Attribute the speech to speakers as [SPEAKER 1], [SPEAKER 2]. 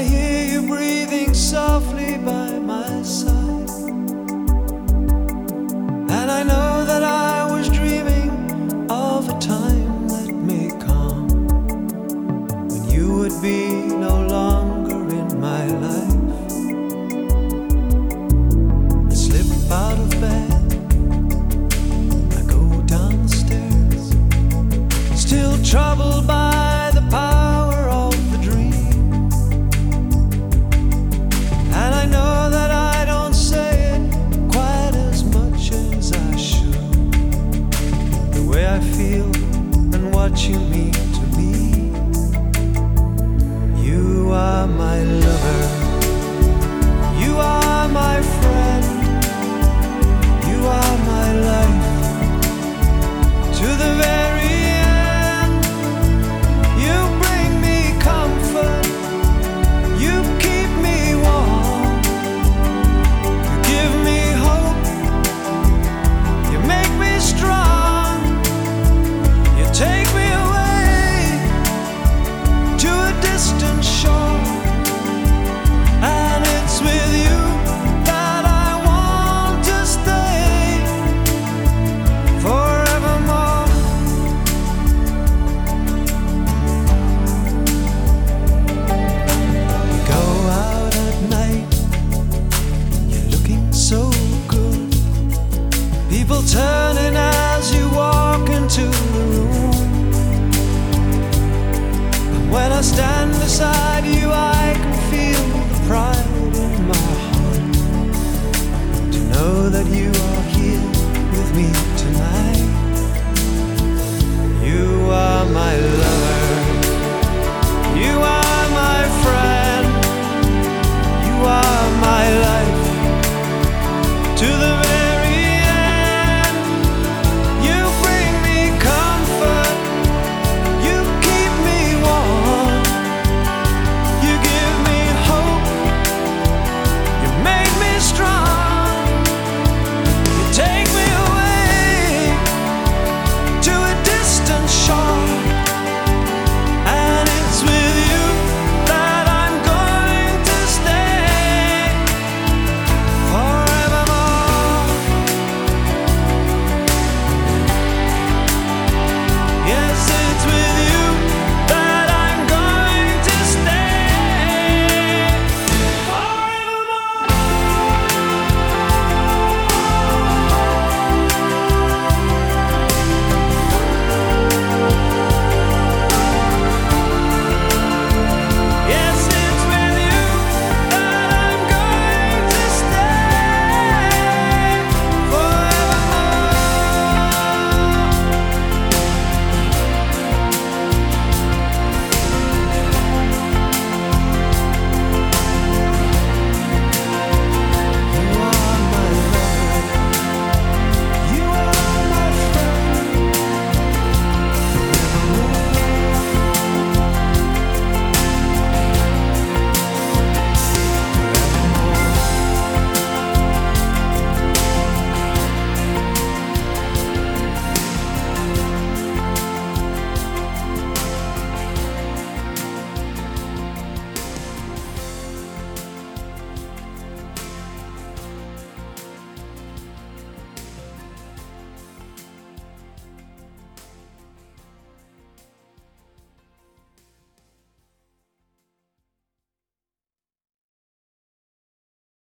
[SPEAKER 1] I hear you breathing softly by my side. And I know that I was dreaming of a time that may come when you would be no longer in my life. I slip out of bed, I go down the stairs, still troubled by the power of the dream. And I know that I don't say it quite as much as I should. The way I feel and what you mean to me. You are my lover, you are my friend, you are my life to the very end. You bring me comfort, you keep me warm, you give me hope, you make me strong, you take me away to a distant shore.